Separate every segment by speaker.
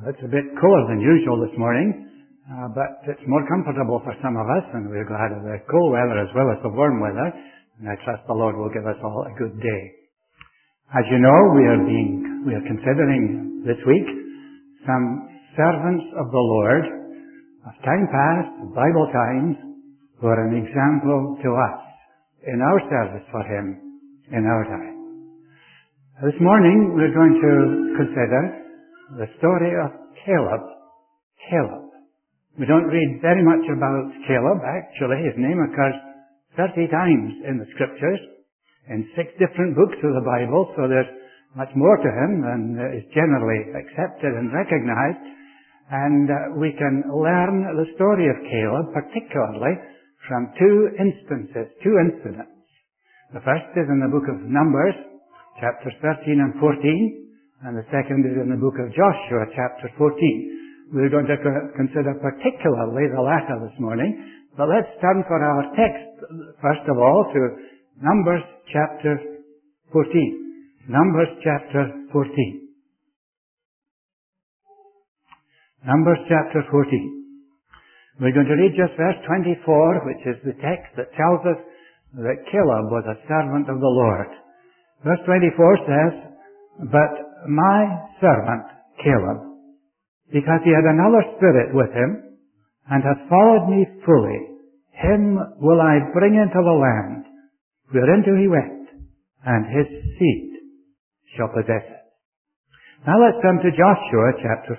Speaker 1: It's a bit cooler than usual this morning, but it's more comfortable for some of us, and we're glad of the cool weather as well as the warm weather, and I trust the Lord will give us all a good day. As you know, we are considering this week some servants of the Lord of time past, Bible times, who are an example to us in our service for Him in our time. This morning we're going to consider the story of Caleb. We don't read very much about Caleb. Actually, his name occurs 30 times in the Scriptures, in 6 different books of the Bible, so there's much more to him than is generally accepted and recognized. And we can learn the story of Caleb, particularly from 2 incidents. The first is in the book of Numbers, chapters 13 and 14, and the second is in the book of Joshua, chapter 14. We're going to consider particularly the latter this morning, but let's turn for our text, first of all, to Numbers chapter 14. Numbers chapter 14. Numbers chapter 14. We're going to read just verse 24, which is the text that tells us that Caleb was a servant of the Lord. Verse 24 says, "But my servant Caleb, because he had another spirit with him, and hath followed me fully, him will I bring into the land whereinto he went, and his seed shall possess it." Now let's turn to Joshua chapter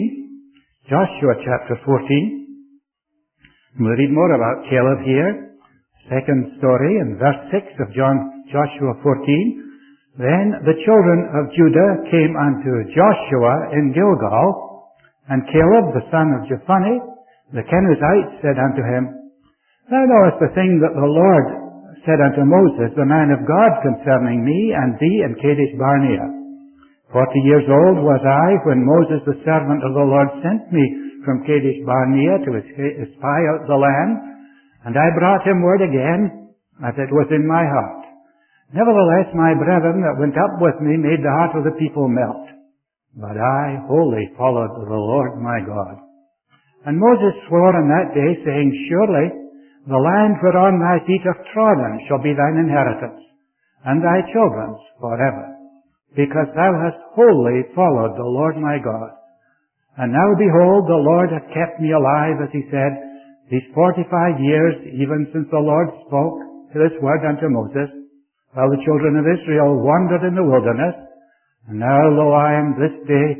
Speaker 1: 14. Joshua chapter 14. We'll read more about Caleb here. Second story in verse 6 of Joshua 14. "Then the children of Judah came unto Joshua in Gilgal, and Caleb the son of Jephunneh the Kenizzite said unto him, Thou knowest the thing that the Lord said unto Moses, the man of God, concerning me and thee in Kadesh Barnea. 40 years old was I when Moses the servant of the Lord sent me from Kadesh Barnea to spy out the land, and I brought him word again, as it was in my heart. Nevertheless, my brethren that went up with me made the heart of the people melt. But I wholly followed the Lord my God. And Moses swore on that day, saying, Surely the land whereon thy feet have trodden shall be thine inheritance, and thy children's forever, because thou hast wholly followed the Lord my God. And now behold, the Lord hath kept me alive, as he said, these 45 years, even since the Lord spoke this word unto Moses, while the children of Israel wandered in the wilderness. And now, lo, I am this day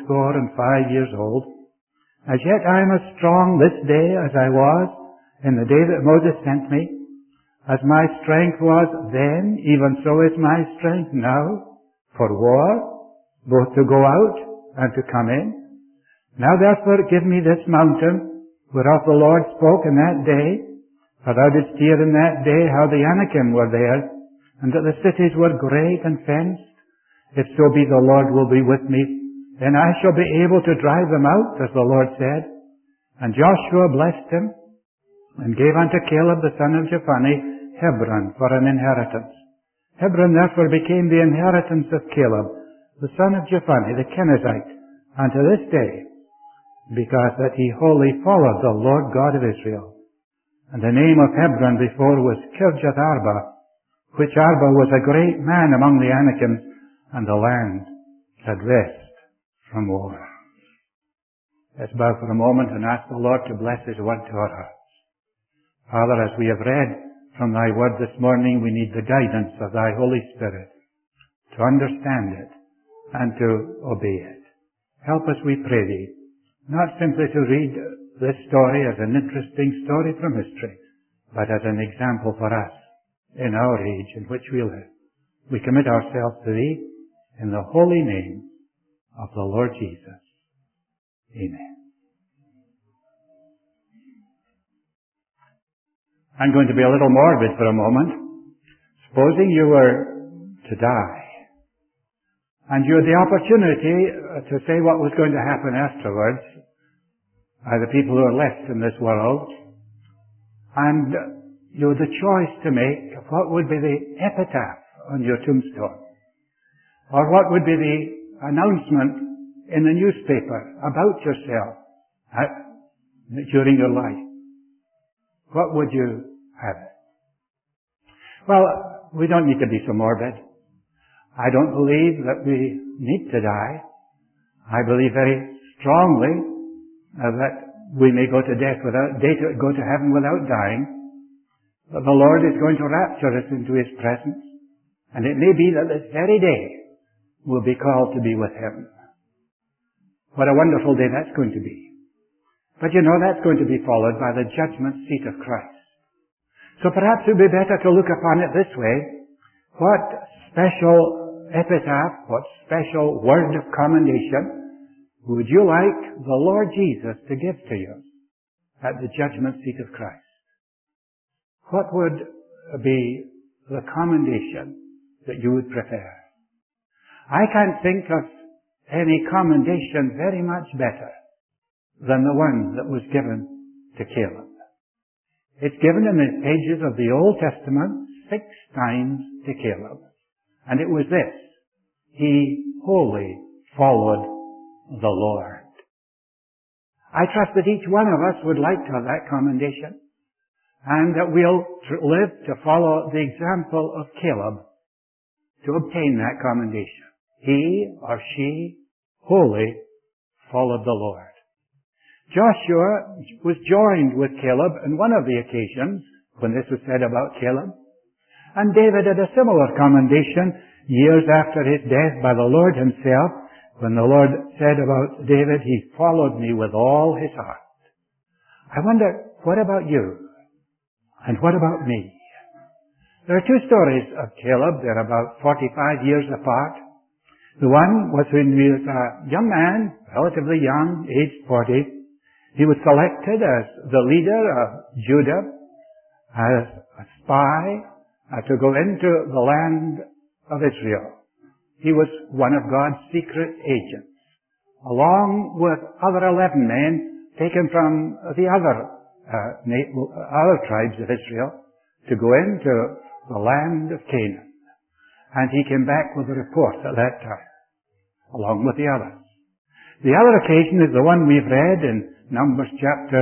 Speaker 1: 85 years old. As yet I am as strong this day as I was in the day that Moses sent me. As my strength was then, even so is my strength now, for war, both to go out and to come in. Now therefore give me this mountain, whereof the Lord spoke in that day, for thou didst hear in that day how the Anakim were there, and that the cities were great and fenced. If so be the Lord will be with me, then I shall be able to drive them out, as the Lord said. And Joshua blessed him, and gave unto Caleb the son of Jephunneh Hebron for an inheritance. Hebron therefore became the inheritance of Caleb, the son of Jephunneh the Kenizzite, unto this day, because that he wholly followed the Lord God of Israel. And the name of Hebron before was Kirjath Arba, which Arba was a great man among the Anakim, and the land had rest from war. Let's bow for a moment and ask the Lord to bless His word to our hearts. Father, as we have read from Thy word this morning, we need the guidance of Thy Holy Spirit to understand it and to obey it. Help us, we pray Thee, not simply to read this story as an interesting story from history, but as an example for us in our age in which we live. We commit ourselves to Thee in the holy name of the Lord Jesus. Amen. I'm going to be a little morbid for a moment. Supposing you were to die, and you had the opportunity to say what was going to happen afterwards by the people who are left in this world, and you had the choice to make of what would be the epitaph on your tombstone, or what would be the announcement in the newspaper about yourself during your life, what would you have it? Well, we don't need to be so morbid. I don't believe that we need to die. I believe very strongly that we may go to go to heaven without dying. But the Lord is going to rapture us into His presence. And it may be that this very day we'll be called to be with Him. What a wonderful day that's going to be. But you know, that's going to be followed by the judgment seat of Christ. So perhaps it would be better to look upon it this way. What special epitaph, what special word of commendation would you like the Lord Jesus to give to you at the judgment seat of Christ? What would be the commendation that you would prefer? I can't think of any commendation very much better than the one that was given to Caleb. It's given in the pages of the Old Testament 6 times to Caleb. And it was this: he wholly followed the Lord. I trust that each one of us would like to have that commendation, and that we'll live to follow the example of Caleb to obtain that commendation. He or she wholly followed the Lord. Joshua was joined with Caleb on one of the occasions when this was said about Caleb. And David had a similar commendation years after his death by the Lord Himself, when the Lord said about David, he followed me with all his heart. I wonder, what about you? And what about me? There are 2 stories of Caleb. They're about 45 years apart. The one was when he was a young man, relatively young, aged 40. He was selected as the leader of Judah, as a spy, to go into the land of Israel. He was one of God's secret agents, along with other 11 men taken from the other tribes of Israel to go into the land of Canaan. And he came back with a report at that time, along with the others. The other occasion is the one we've read in Numbers chapter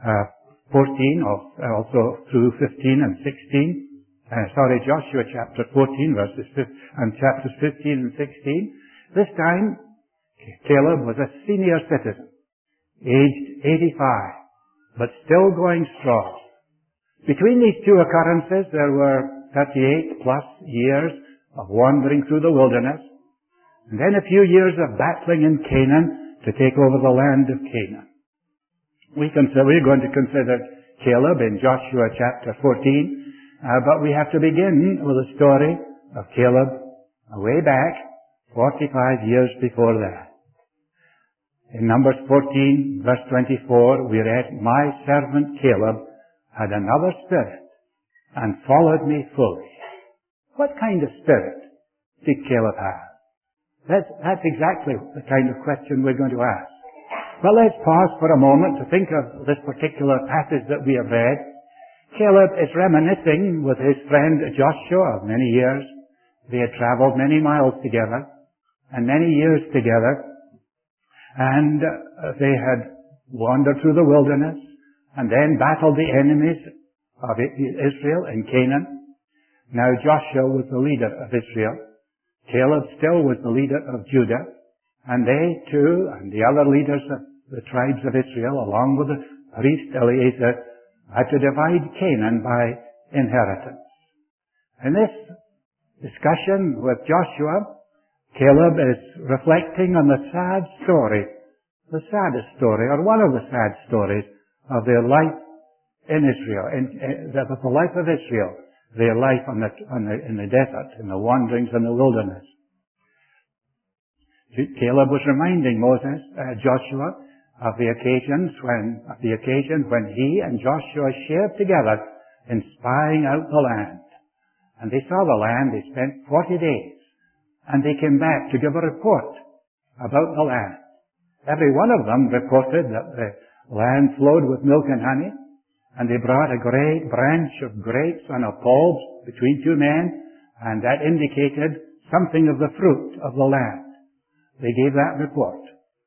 Speaker 1: 14, also through 15 and 16. Joshua chapter 14 and chapters 15 and 16. This time, Caleb was a senior citizen, aged 85, but still going strong. Between these 2 occurrences, there were 38 plus years of wandering through the wilderness, and then a few years of battling in Canaan to take over the land of Canaan. We're going to consider Caleb in Joshua chapter 14, but we have to begin with the story of Caleb way back 45 years before that. In Numbers 14, verse 24, we read, "My servant Caleb had another spirit and followed me fully." What kind of spirit did Caleb have? That's exactly the kind of question we're going to ask. But let's pause for a moment to think of this particular passage that we have read. Caleb is reminiscing with his friend Joshua of many years. They had traveled many miles together and many years together, and they had wandered through the wilderness and then battled the enemies of Israel in Canaan. Now Joshua was the leader of Israel. Caleb still was the leader of Judah. And they too, and the other leaders of the tribes of Israel, along with the priest Eleazar, had to divide Canaan by inheritance. In this discussion with Joshua, Caleb is reflecting on the sad story, the saddest story, or one of the sad stories of their life in Israel, of the life of Israel, their life in the desert, in the wanderings in the wilderness. Caleb was reminding Joshua of the occasion when he and Joshua shared together in spying out the land. And they saw the land. They spent 40 days. And they came back to give a report about the land. Every one of them reported that the land flowed with milk and honey. And they brought a great branch of grapes on a pole between 2 men. And that indicated something of the fruit of the land. They gave that report.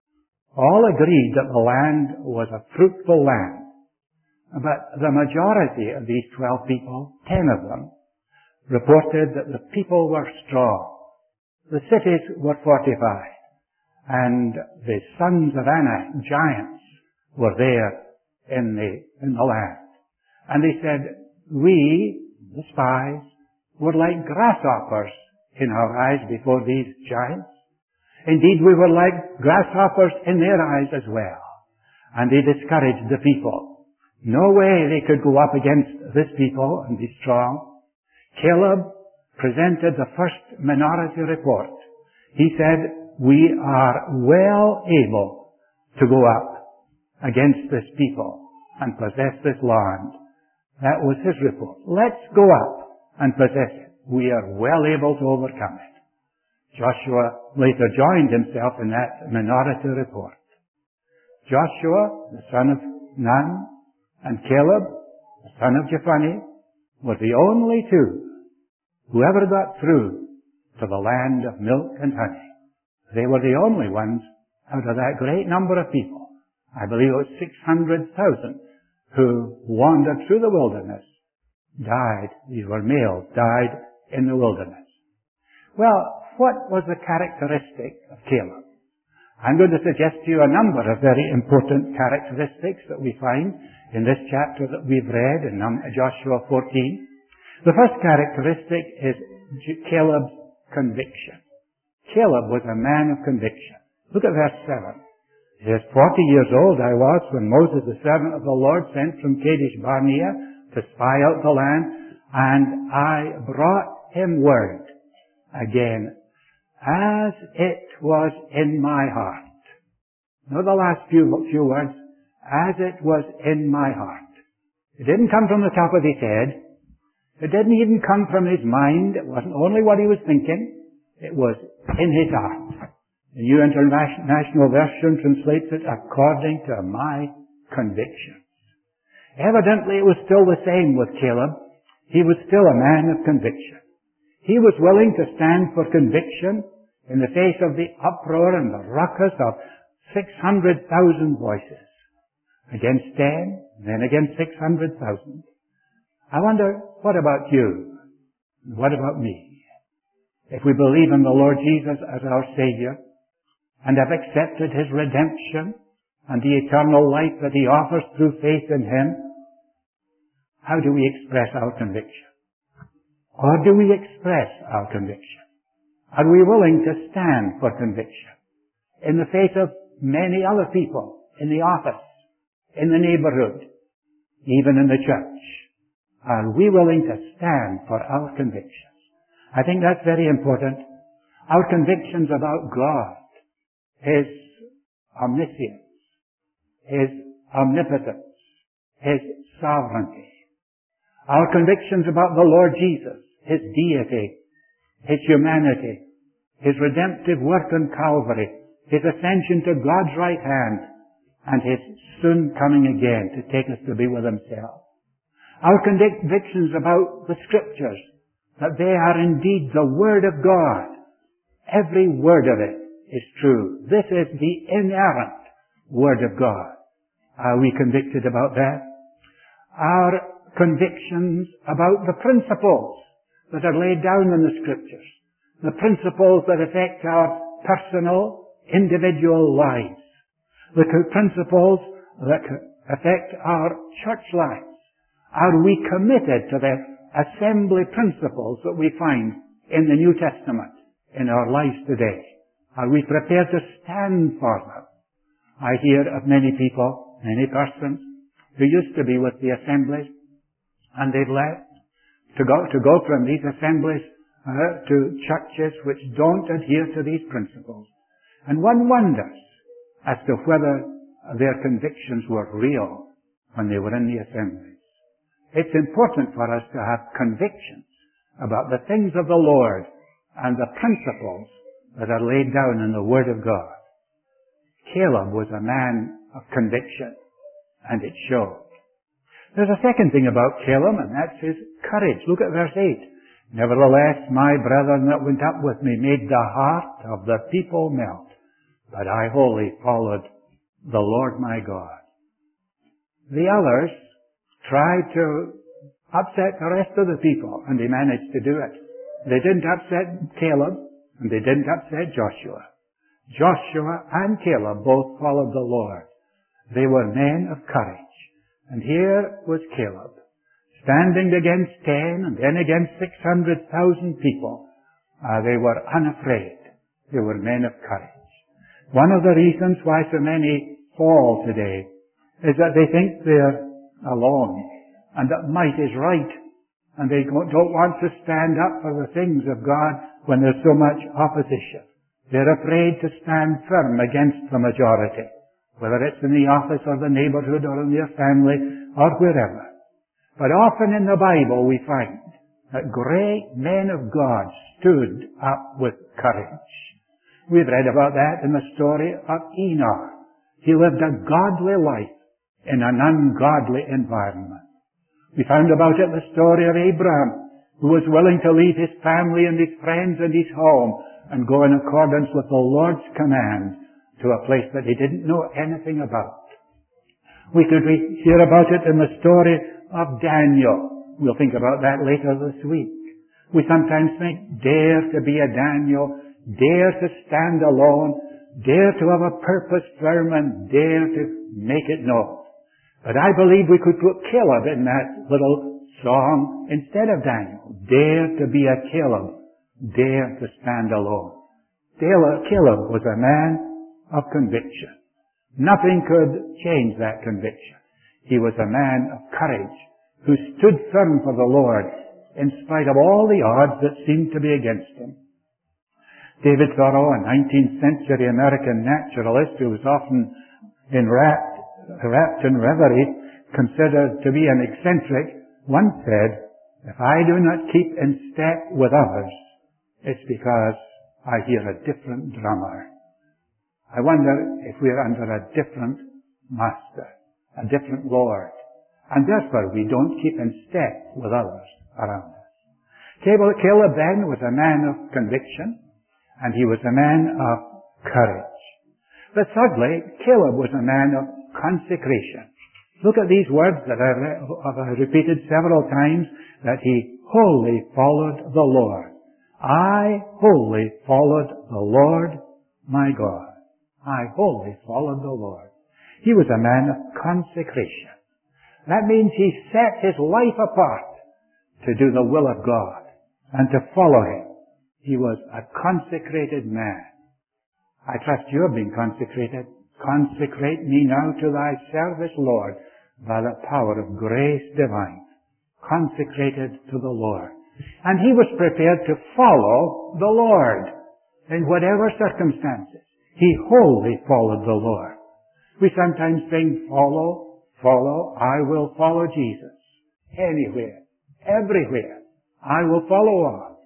Speaker 1: All agreed that the land was a fruitful land. But the majority of these 12 people, 10 of them, reported that the people were strong. The cities were fortified. And the sons of Anak, giants, were there in the land. And they said, we, the spies, were like grasshoppers in our eyes before these giants. Indeed, we were like grasshoppers in their eyes as well. And they discouraged the people. No way they could go up against this people and be strong. Caleb presented the first minority report. He said, we are well able to go up against this people and possess this land. That was his report. Let's go up and possess it. We are well able to overcome it. Joshua later joined himself in that minority report. Joshua, the son of Nun, and Caleb, the son of Jephunneh, were the only two who ever got through to the land of milk and honey. They were the only ones out of that great number of people. I believe it was 600,000 who wandered through the wilderness, died, these were males, died in the wilderness. Well, what was the characteristic of Caleb? I'm going to suggest to you a number of very important characteristics that we find in this chapter that we've read in Joshua 14. The first characteristic is Caleb's conviction. Caleb was a man of conviction. Look at verse 7. He says, 40 years old I was when Moses, the servant of the Lord, sent from Kadesh Barnea to spy out the land, and I brought him word again, as it was in my heart. Now the last few words, as it was in my heart. It didn't come from the top of his head. It didn't even come from his mind. It wasn't only what he was thinking. It was in his heart. The New International Version translates it according to my convictions. Evidently it was still the same with Caleb. He was still a man of conviction. He was willing to stand for conviction in the face of the uproar and the ruckus of 600,000 voices. Against 10, then against 600,000. I wonder, what about you? What about me? If we believe in the Lord Jesus as our Savior and have accepted His redemption and the eternal life that He offers through faith in Him, how do we express our conviction? Or do we express our conviction? Are we willing to stand for conviction in the face of many other people in the office, in the neighborhood, even in the church? Are we willing to stand for our convictions? I think that's very important. Our convictions about God, His omniscience, His omnipotence, His sovereignty. Our convictions about the Lord Jesus, His deity, His humanity, His redemptive work on Calvary, His ascension to God's right hand, and His soon coming again to take us to be with Himself. Our convictions about the Scriptures, that they are indeed the Word of God. Every word of it is true. This is the inerrant Word of God. Are we convicted about that? Our convictions about the principles that are laid down in the Scriptures, the principles that affect our personal, individual lives, the principles that affect our church lives. Are we committed to the assembly principles that we find in the New Testament in our lives today? Are we prepared to stand for them? I hear of many people, many persons, who used to be with the assemblies, and they've left to go from these assemblies to churches which don't adhere to these principles. And one wonders as to whether their convictions were real when they were in the assemblies. It's important for us to have convictions about the things of the Lord and the principles that are laid down in the Word of God. Caleb was a man of conviction, and it showed. There's a second thing about Caleb, and that's his courage. Look at verse 8. Nevertheless, my brethren that went up with me made the heart of the people melt, but I wholly followed the Lord my God. The others tried to upset the rest of the people, and they managed to do it. They didn't upset Caleb, and they didn't upset Joshua. Joshua and Caleb both followed the Lord. They were men of courage. And here was Caleb, standing against 10 and then against 600,000 people. They were unafraid. They were men of courage. One of the reasons why so many fall today is that they think they're alone and that might is right, and they don't want to stand up for the things of God when there's so much opposition. They're afraid to stand firm against the majority, whether it's in the office or the neighborhood or in their family or wherever. But often in the Bible we find that great men of God stood up with courage. We've read about that in the story of Enoch. He lived a godly life in an ungodly environment. We found about it the story of Abraham, who was willing to leave his family and his friends and his home and go in accordance with the Lord's command to a place that he didn't know anything about. We could hear about it in the story of Daniel. We'll think about that later this week. We sometimes think, dare to be a Daniel, dare to stand alone, dare to have a purpose firm, and dare to make it known. But I believe we could put Caleb in that little song instead of Daniel. Dare to be a Caleb, dare to stand alone. Caleb was a man of conviction. Nothing could change that conviction. He was a man of courage who stood firm for the Lord in spite of all the odds that seemed to be against him. David Thoreau, a 19th century American naturalist who was often wrapped in reverie, considered to be an eccentric, once said, "If I do not keep in step with others, it's because I hear a different drummer." I wonder if we're under a different master, a different Lord, and therefore we don't keep in step with others around us. Caleb then was a man of conviction, and he was a man of courage. But thirdly, Caleb was a man of consecration. Look at these words that I've repeated several times, that he wholly followed the Lord. I wholly followed the Lord my God. I wholly followed the Lord. He was a man of consecration. That means he set his life apart to do the will of God and to follow him. He was a consecrated man. I trust you have been consecrated. Consecrate me now to thy service, Lord, by the power of grace divine. Consecrated to the Lord. And he was prepared to follow the Lord in whatever circumstances. He wholly followed the Lord. We sometimes sing, follow, I will follow Jesus. Anywhere, everywhere, I will follow on.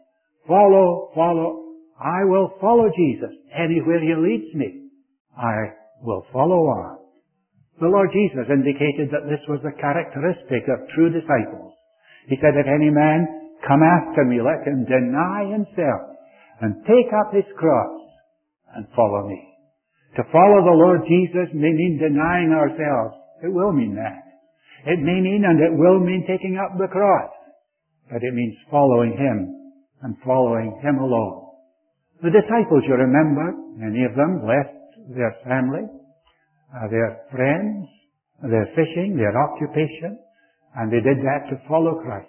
Speaker 1: Follow, I will follow Jesus. Anywhere he leads me, I will follow on. The Lord Jesus indicated that this was the characteristic of true disciples. He said, if any man come after me, let him deny himself and take up his cross and follow me. To follow the Lord Jesus may mean denying ourselves. It will mean that. It may mean and it will mean taking up the cross. But it means following him and following him alone. The disciples, you remember, many of them left their family, their friends, their fishing, their occupation, and they did that to follow Christ.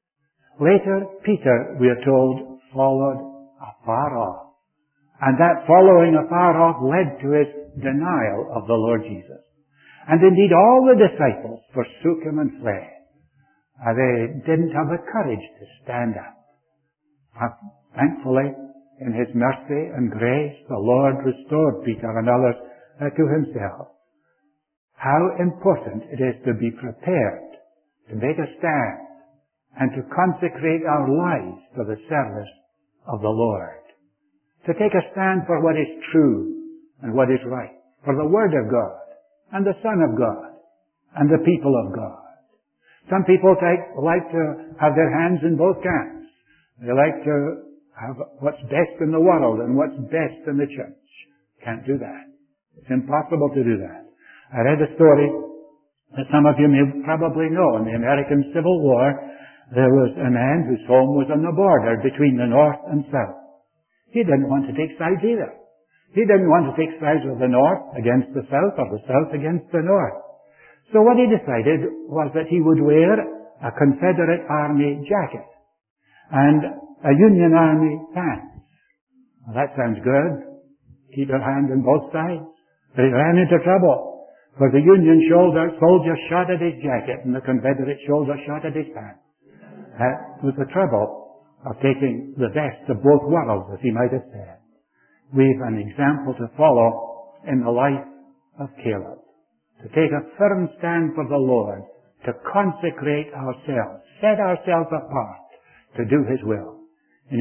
Speaker 1: Later, Peter, we are told, followed afar off. And that following afar off led to his denial of the Lord Jesus. And indeed all the disciples forsook him and fled. They didn't have the courage to stand up. Thankfully, in his mercy and grace, the Lord restored Peter and others to himself. How important it is to be prepared to make a stand and to consecrate our lives to the service of the Lord. To take a stand for what is true and what is right, for the Word of God and the Son of God and the people of God. Some people like to have their hands in both camps. They like to have what's best in the world and what's best in the church. Can't do that. It's impossible to do that. I read a story that some of you may probably know. In the American Civil War, there was a man whose home was on the border between the North and South. He didn't want to take sides either. He didn't want to take sides of the North against the South or the South against the North. So what he decided was that he would wear a Confederate Army jacket and a Union Army pants. Well, that sounds good. Keep your hand on both sides. But he ran into trouble. For the Union soldier shot at his jacket and the Confederate soldier shot at his pants. That was the trouble of taking the best of both worlds, as he might have said. We've an example to follow in the life of Caleb. To take a firm stand for the Lord, to consecrate ourselves, set ourselves apart to do His will. In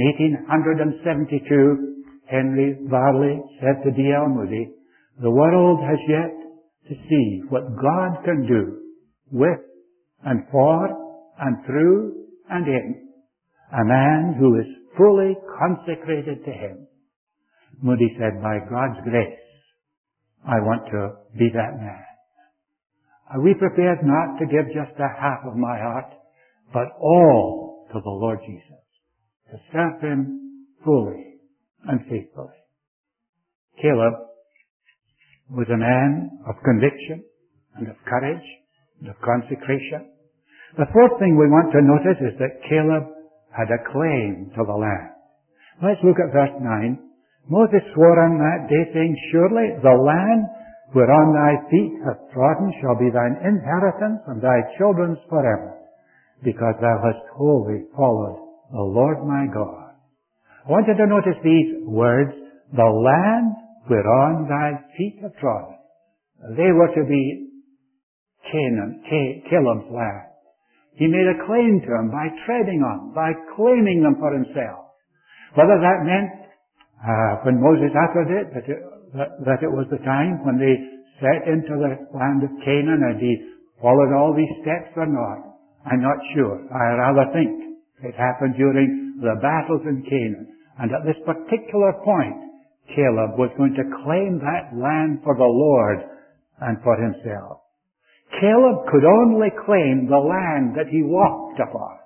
Speaker 1: 1872, Henry Varley said to D.L. Moody, "The world has yet to see what God can do with and for and through and in a man who is fully consecrated to Him." Moody said, "By God's grace, I want to be that man." Are we prepared not to give just a half of my heart, but all to the Lord Jesus, to serve Him fully and faithfully? Caleb was a man of conviction and of courage and of consecration. The fourth thing we want to notice is that Caleb had a claim to the land. Let's look at verse 9. Moses swore on that day, saying, "Surely the land whereon thy feet have trodden shall be thine inheritance and thy children's forever, because thou hast wholly followed the Lord my God." I want you to notice these words, "the land whereon thy feet have trodden." They were to be Canaan, Caleb's land. He made a claim to them by treading on, by claiming them for himself. Whether that meant, when Moses uttered it, that it was the time when they set into the land of Canaan and he followed all these steps or not, I'm not sure. I rather think it happened during the battles in Canaan. And at this particular point, Caleb was going to claim that land for the Lord and for himself. Caleb could only claim the land that he walked upon.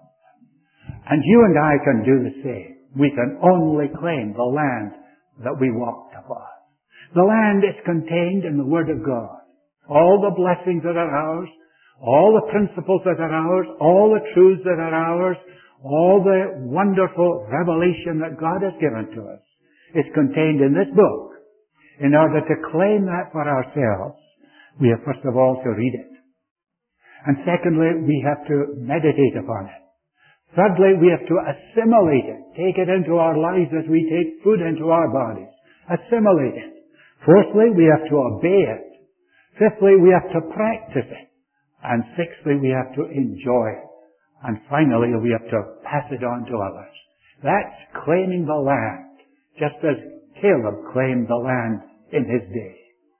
Speaker 1: And you and I can do the same. We can only claim the land that we walked upon. The land is contained in the Word of God. All the blessings that are ours, all the principles that are ours, all the truths that are ours, all the wonderful revelation that God has given to us is contained in this book. In order to claim that for ourselves, we have first of all to read it. And secondly, we have to meditate upon it. Thirdly, we have to assimilate it. Take it into our lives as we take food into our bodies. Assimilate it. Fourthly, we have to obey it. Fifthly, we have to practice it. And sixthly, we have to enjoy it. And finally, we have to pass it on to others. That's claiming the land, just as Caleb claimed the land in his day.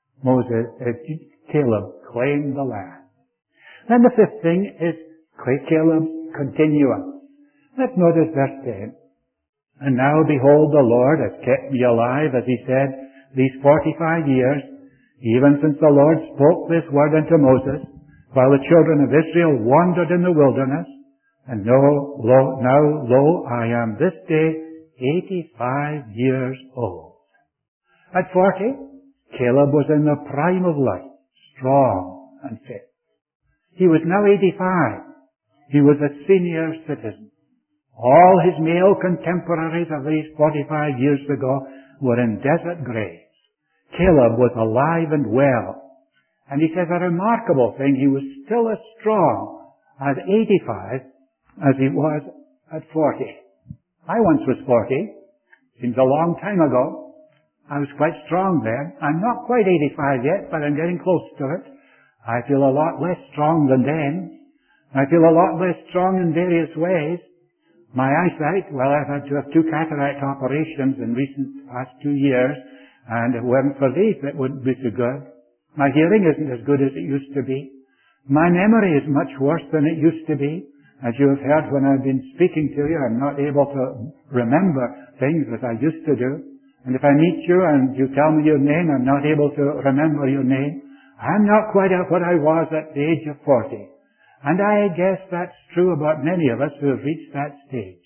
Speaker 1: Caleb claimed the land. Then the fifth thing is Caleb's continuance. Let's notice verse 10. "And now behold, the Lord has kept me alive," as he said, "these 45 years, even since the Lord spoke this word unto Moses, while the children of Israel wandered in the wilderness. And now, lo, I am this day 85 years old." At 40, Caleb was in the prime of life, strong and fit. He was now 85. He was a senior citizen. All his male contemporaries of these 45 years ago were in desert graves. Caleb was alive and well. And he says a remarkable thing, he was still as strong at 85 as he was at 40. I once was 40. Seems a long time ago. I was quite strong then. I'm not quite 85 yet, but I'm getting close to it. I feel a lot less strong than then. I feel a lot less strong in various ways. My eyesight, well, I've had to have 2 cataract operations in recent past 2 years, and if it weren't for these, it wouldn't be so good. My hearing isn't as good as it used to be. My memory is much worse than it used to be. As you have heard when I've been speaking to you, I'm not able to remember things as I used to do. And if I meet you and you tell me your name, I'm not able to remember your name. I'm not quite at what I was at the age of 40. And I guess that's true about many of us who have reached that stage.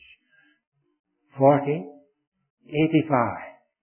Speaker 1: 40, 85.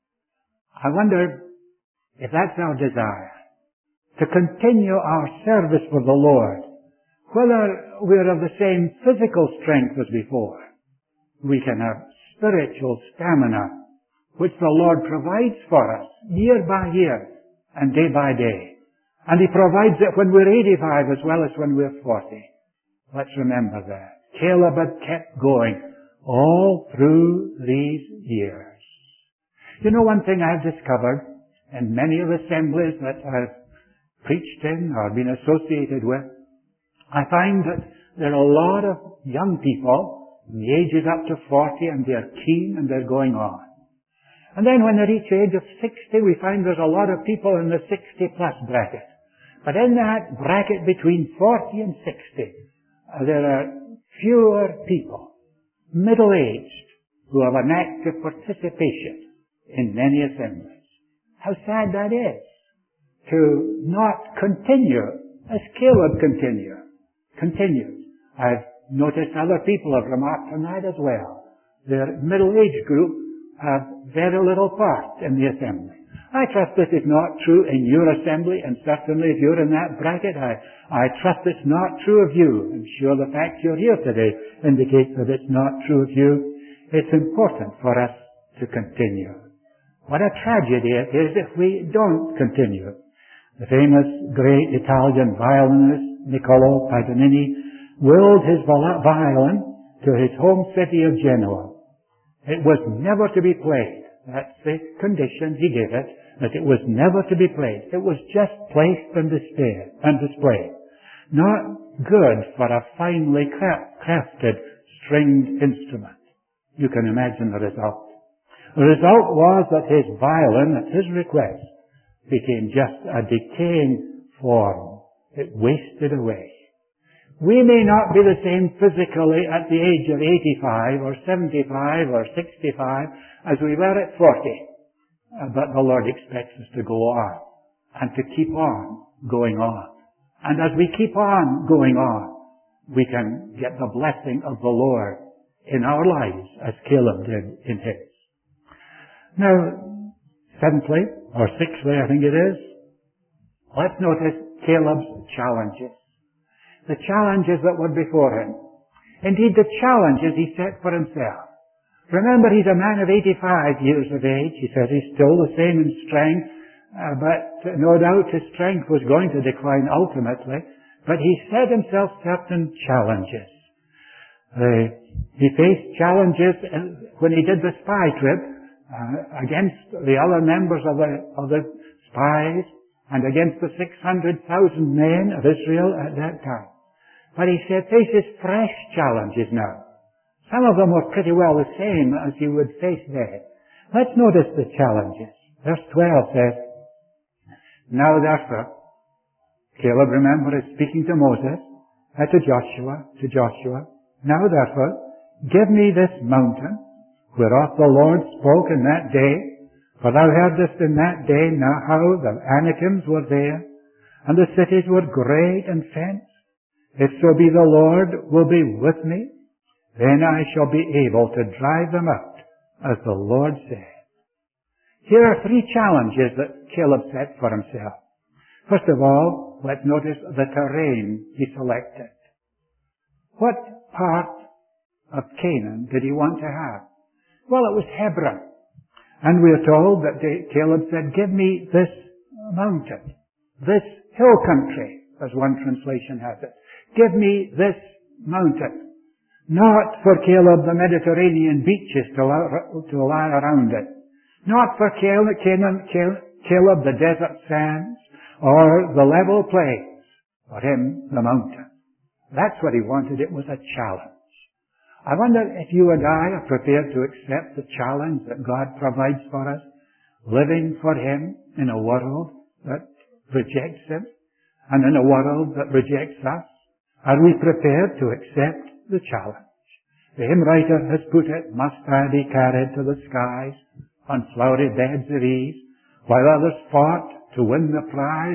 Speaker 1: I wonder if that's our desire, to continue our service for the Lord, whether we're of the same physical strength as before. We can have spiritual stamina, which the Lord provides for us year by year and day by day. And He provides it when we're 85 as well as when we're 40. Let's remember that. Caleb had kept going all through these years. You know, one thing I've discovered in many of the assemblies that I've preached in or been associated with, I find that there are a lot of young people, the ages up to 40, and they're keen and they're going on. And then when they reach the age of 60, we find there's a lot of people in the 60-plus bracket. But in that bracket between 40 and 60, there are fewer people, middle-aged, who have an active participation in many assemblies. How sad that is, to not continue as Caleb continued. I've noticed other people have remarked on that as well. Their middle-aged group have very little part in the assembly. I trust this is not true in your assembly, and certainly if you're in that bracket, I trust it's not true of you. I'm sure the fact you're here today indicates that it's not true of you. It's important for us to continue. What a tragedy it is if we don't continue. The famous great Italian violinist Niccolo Paganini willed his violin to his home city of Genoa. It was never to be played. That's the condition he gave it, that it was never to be played. It was just placed and displayed. Not good for a finely crafted stringed instrument. You can imagine the result. The result was that his violin, at his request, became just a decaying form. It wasted away. We may not be the same physically at the age of 85 or 75 or 65 as we were at 40. But the Lord expects us to go on and to keep on going on. And as we keep on going on, we can get the blessing of the Lord in our lives as Caleb did in his. Now, seventhly, or sixthly I think it is, let's notice Caleb's challenges. The challenges that were before him. Indeed, the challenges he set for himself. Remember, he's a man of 85 years of age. He says he's still the same in strength, but no doubt his strength was going to decline ultimately. But he set himself certain challenges. He faced challenges when he did the spy trip against the other members of the spies and against the 600,000 men of Israel at that time. But he faces fresh challenges now. Some of them were pretty well the same as he would face then. Let's notice the challenges. Verse 12 says, Now therefore, Caleb, remember, is speaking to Moses, to Joshua, Now therefore, give me this mountain, whereof the Lord spoke in that day, for thou heardest in that day now how the Anakims were there, and the cities were great and fenced. If so be the Lord will be with me, then I shall be able to drive them out, as the Lord said. Here are three challenges that Caleb set for himself. First of all, let's notice the terrain he selected. What part of Canaan did he want to have? Well, it was Hebron. And we are told that Caleb said, give me this mountain, this hill country, as one translation has it. Give me this mountain. Not for Caleb the Mediterranean beaches to lie around it. Not for Caleb the desert sands or the level plains. For him, the mountain. That's what he wanted. It was a challenge. I wonder if you and I are prepared to accept the challenge that God provides for us, living for Him in a world that rejects Him and in a world that rejects us. Are we prepared to accept the challenge? The hymn writer has put it, Must I be carried to the skies on flowery beds of ease, while others fought to win the prize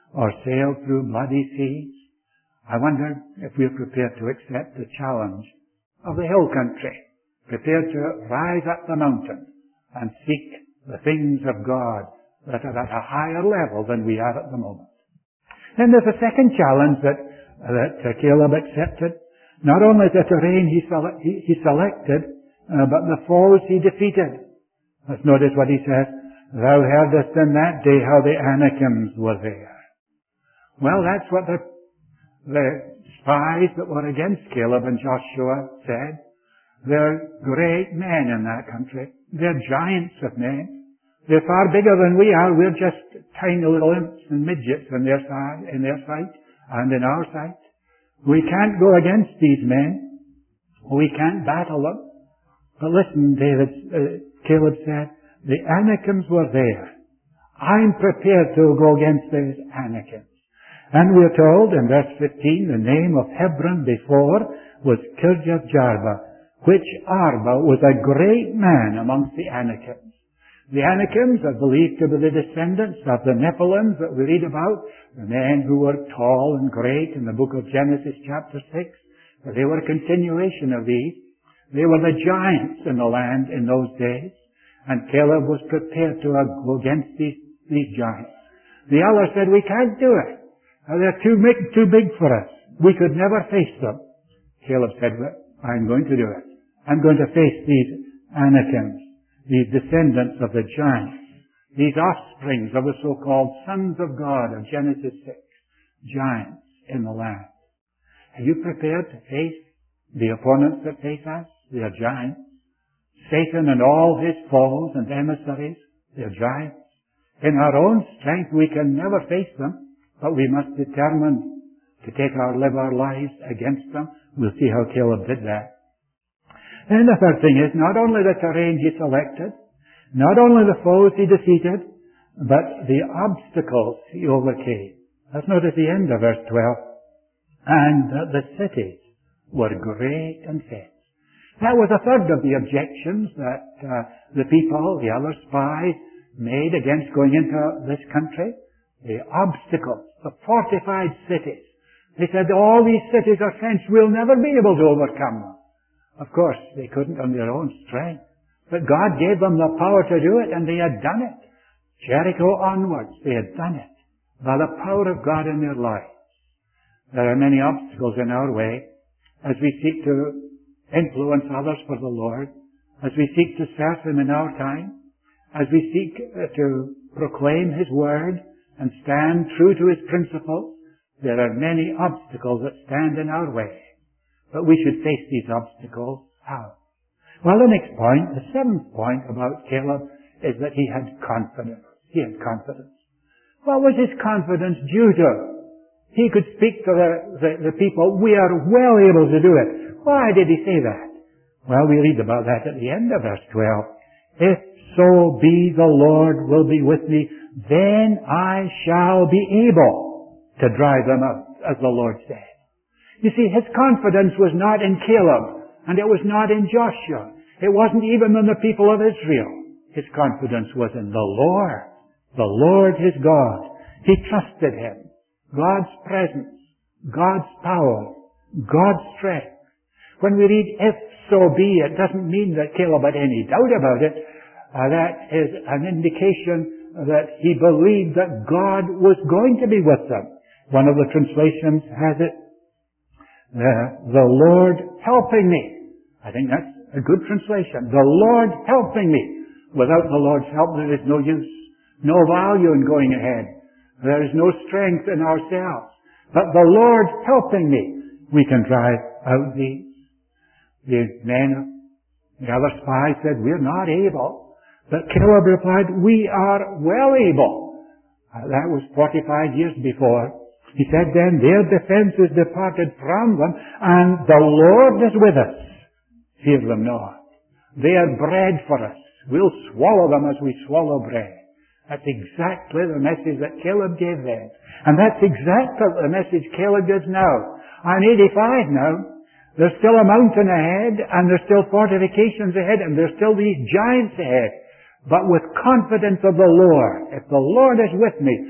Speaker 1: or sail through bloody seas. I wonder if we're prepared to accept the challenge of the hill country, prepared to rise up the mountain and seek the things of God that are at a higher level than we are at the moment. Then there's a second challenge that Caleb accepted. Not only the terrain he selected, but the foes he defeated. Let's notice what he says. Thou heardest in that day how the Anakims were there. Well, that's what the spies that were against Caleb and Joshua said. They're great men in that country. They're giants of men. They're far bigger than we are. We're just tiny little imps and midgets in their sight and in our sight. We can't go against these men. We can't battle them. But listen, Caleb said, the Anakims were there. I'm prepared to go against those Anakims. And we're told in verse 15, the name of Hebron before was Kirjath-Jearim, which Arba was a great man amongst the Anakims. The Anakims are believed to be the descendants of the Nephilims that we read about, the men who were tall and great in the book of Genesis chapter 6. But they were a continuation of these. They were the giants in the land in those days. And Caleb was prepared to go against these giants. The others said, we can't do it. They're too big for us. We could never face them. Caleb said, well, I'm going to do it. I'm going to face these Anakims, these descendants of the giants, these offsprings of the so-called sons of God of Genesis 6, giants in the land. Are you prepared to face the opponents that face us? They are giants. Satan and all his foes and emissaries, they are giants. In our own strength we can never face them, but we must determine to live our lives against them. We'll see how Caleb did that. And the third thing is, not only the terrain he selected, not only the foes he defeated, but the obstacles he overcame. Let's notice the end of verse 12. And the cities were great and fenced. That was a third of the objections that the people, the other spies, made against going into this country. The obstacles, the fortified cities. They said, all these cities are fenced, we'll never be able to overcome them. Of course, they couldn't on their own strength. But God gave them the power to do it, and they had done it. Jericho onwards, they had done it. By the power of God in their lives. There are many obstacles in our way as we seek to influence others for the Lord, as we seek to serve Him in our time, as we seek to proclaim His Word and stand true to His principles. There are many obstacles that stand in our way. But we should face these obstacles how? Well, the next point, the seventh point about Caleb, is that he had confidence. He had confidence. What was his confidence due to? He could speak to the people, we are well able to do it. Why did he say that? Well, we read about that at the end of verse 12. If so be the Lord will be with me, then I shall be able to drive them out, as the Lord said. You see, his confidence was not in Caleb, and it was not in Joshua. It wasn't even in the people of Israel. His confidence was in the Lord his God. He trusted Him. God's presence, God's power, God's strength. When we read, if so be, it doesn't mean that Caleb had any doubt about it. That is an indication that he believed that God was going to be with them. One of the translations has it, the Lord helping me. I think that's a good translation. The Lord helping me. Without the Lord's help, there is no use, no value in going ahead. There is no strength in ourselves. But the Lord helping me, we can drive out these. The other spies said, we're not able. But Caleb replied, we are well able. That was 45 years before. He said then, their defense is departed from them, and the Lord is with us. Fear them not. They are bread for us. We'll swallow them as we swallow bread. That's exactly the message that Caleb gave then. And that's exactly the message Caleb gives now. I'm 85 now. There's still a mountain ahead, and there's still fortifications ahead, and there's still these giants ahead. But with confidence of the Lord, if the Lord is with me,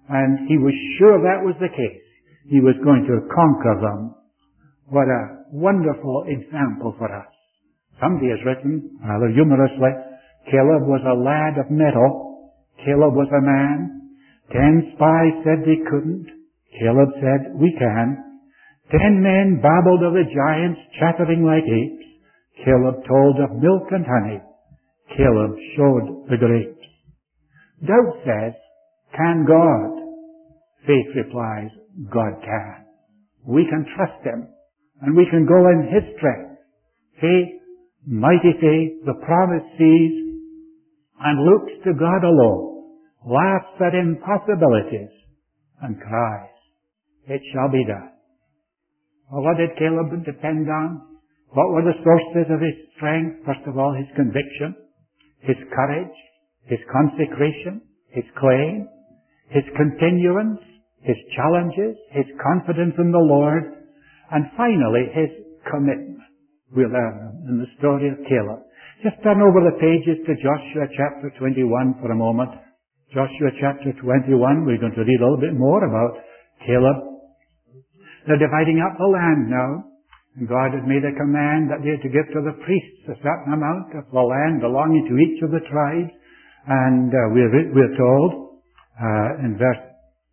Speaker 1: And he was sure that was the case. He was going to conquer them. What a wonderful example for us. Somebody has written, rather humorously, Caleb was a lad of mettle. Caleb was a man. 10 spies said they couldn't. Caleb said, we can. 10 men babbled of the giants, chattering like apes. Caleb told of milk and honey. Caleb showed the grapes. Doubt says, can God? Faith replies, God can. We can trust Him, and we can go in His strength. Faith, mighty faith, the promise sees, and looks to God alone, laughs at impossibilities, and cries, it shall be done. Well, what did Caleb depend on? What were the sources of his strength? First of all, his conviction, his courage, his consecration, his claim, his continuance, his challenges, his confidence in the Lord, and finally, his commitment. We learn in the story of Caleb. Just turn over the pages to Joshua chapter 21 for a moment. Joshua chapter 21, we're going to read a little bit more about Caleb. They're dividing up the land now. And God had made a command that they had to give to the priests a certain amount of the land belonging to each of the tribes. And we're told in verse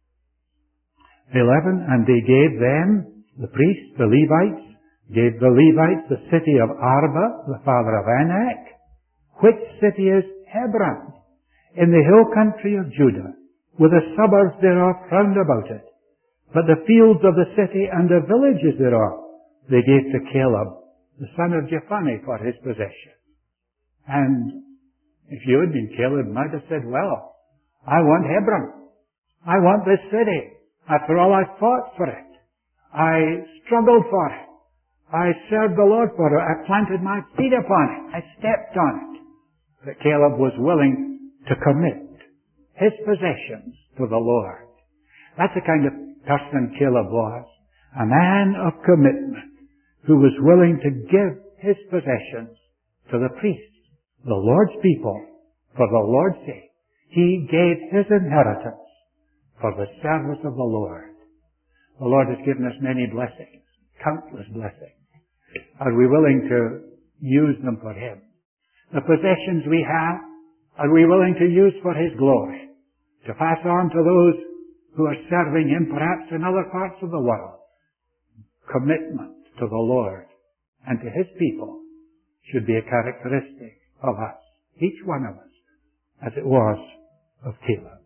Speaker 1: 11, and they gave them, the priests, the Levites, gave the Levites the city of Arba, the father of Anak, which city is Hebron, in the hill country of Judah, with the suburbs thereof round about it. But the fields of the city and the villages thereof they gave to Caleb, the son of Jephunneh, for his possession. And if you had been Caleb, might have said, well, I want Hebron. I want this city. After all, I fought for it. I struggled for it. I served the Lord for it. I planted my feet upon it. I stepped on it. But Caleb was willing to commit his possessions to the Lord. That's the kind of person Caleb was. A man of commitment who was willing to give his possessions to the priests, the Lord's people, for the Lord's sake. He gave his inheritance for the service of the Lord. The Lord has given us many blessings, countless blessings. Are we willing to use them for Him? The possessions we have, are we willing to use for His glory? To pass on to those who are serving Him perhaps in other parts of the world? Commitment to the Lord and to His people should be a characteristic of us, each one of us, as it was of Caleb.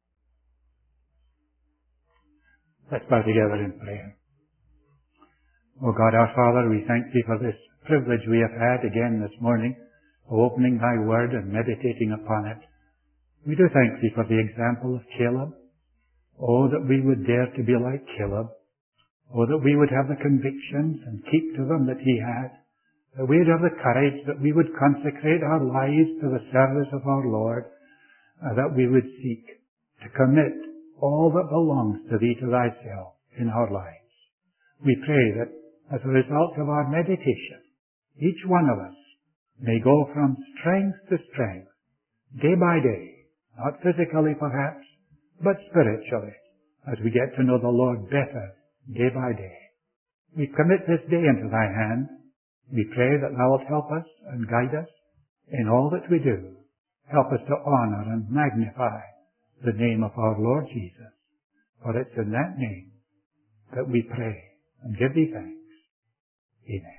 Speaker 1: Let's bow together in prayer. O God our Father, we thank Thee for this privilege we have had again this morning of opening Thy Word and meditating upon it. We do thank Thee for the example of Caleb. Oh, that we would dare to be like Caleb. Oh, that we would have the convictions and keep to them that he had. That we would have the courage, that we would consecrate our lives to the service of our Lord. That we would seek to commit all that belongs to Thee, to Thyself, in our lives. We pray that as a result of our meditation, each one of us may go from strength to strength, day by day, not physically perhaps, but spiritually, as we get to know the Lord better day by day. We commit this day into Thy hand. We pray that Thou wilt help us and guide us in all that we do. Help us to honor and magnify the name of our Lord Jesus. For it's in that name that we pray and give Thee thanks. Amen.